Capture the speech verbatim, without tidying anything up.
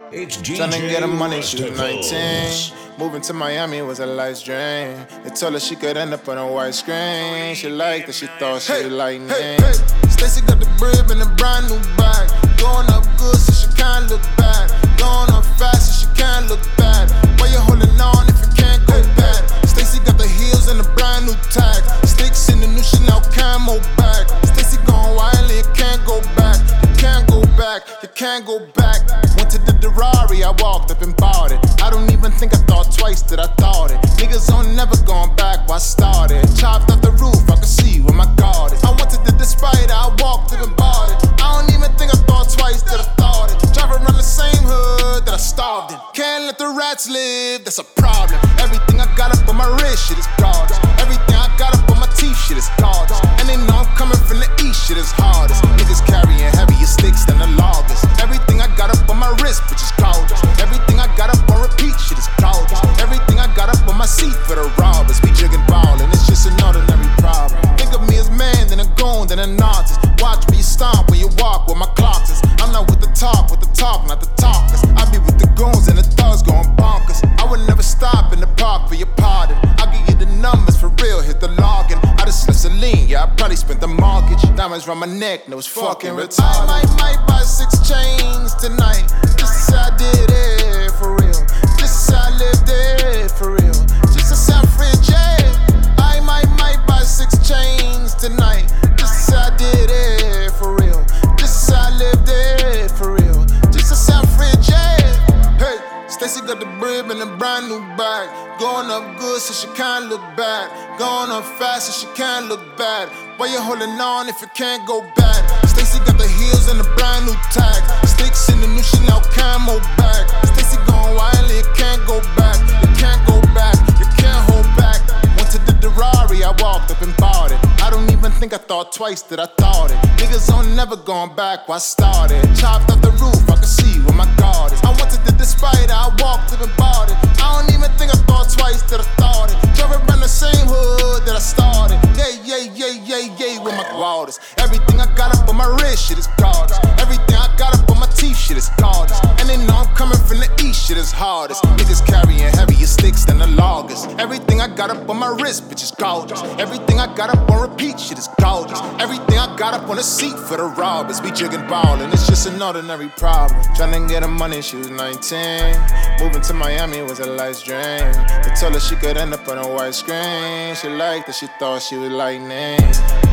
It's D J Trying to get her money, she was Rusticles. nineteen. Moving to Miami was a life's dream. They told her she could end up on a white screen. She liked it, she thought she Hey, was lightning. hey, hey. Stacy got the brib in a brand new bag. Going up good so she can't look bad. Going up fast so she can't look bad. Why you holding on if you can't go bad? Stacy got the heels and a brand new tag. Sticks in the new Chanel camo bag. Stacy going wild, you can't go back. You can't go back, you can't go back. Went to the Ferrari, I walked up and bought it. I don't even think I thought twice that I thought it. Niggas on never going back where I started. Chopped off the roof, I could see where my guard is. I wanted to despite it, I walked up and bought it. I don't even think I thought twice that I thought it. Drive around the same hood that I starved in. Can't let the rats live, that's a problem. Everything I got up on my wrist, shit is gorgeous. Everything I got up on my teeth, shit is gorgeous. And they know I'm coming from the east, shit is hardest. Niggas carrying heavier sticks than the loggers. Everything I got up on my wrist, bitch is gorgeous. Everything I got up on repeat, shit is gorgeous. Everything I got up on my seat for the robbers. We jigging ballin', it's just an ordinary problem. Think of me as man, then a goon, then an artist. Watch me stomp when you walk where my clocks is. I'm not with the talk, with the talk, not the talkers. I be with the goons and the thugs going bonkers. I would never stop in the park for your pardon. I'll give you the numbers for real, hit the login. I just slipped Celine, yeah, I probably spent the mortgage. Diamonds round my neck, no, it's fucking retarded. I might, might buy six chains tonight. Just as I did it, for real. Just as I lived it, for real. Just as I fridge it. I might, might buy six chains tonight. Just as I did it, for real. Just as I lived it, for real. Just as I fridge it. Hey, Stacy got the brib in a brand new bag. Going up good so she can't look bad. Going up fast so she can't look bad. Why you holding on if you can't go bad? Stacy got the heels and a brand new tag. Sticks in the new Chanel camo bag. Stacy going wild, you can't go back. You can't go back, you can't hold back. Went to the Ferrari, I walked up and bought it. I don't even think I thought twice that I thought it. Niggas on never going back where I started. Chopped off the roof, I could see where my guard is. I wanted to despite it, I walked up and bought it. I don't even think I thought twice that I thought it. Drove around the same hood that I started. Yeah, yeah, yeah, yeah, yeah, with my guarders. Everything I got up on my wrist, shit is gorgeous. Everything I got up on my teeth, shit is gorgeous. And they know I'm coming from the east, shit is hardest. Niggas carrying heavier sticks than the loggers. Everything I got up on my wrist, bitch is gorgeous. Everything I got up on repeat, shit is gorgeous. Everything I got up on the seat for the robbers. We jigging ballin', it's just an ordinary problem. Tryna get her money, she was nineteen. Moving to Miami was a life's dream. They told her she could end up on a white screen. She liked it, she thought she was lightning.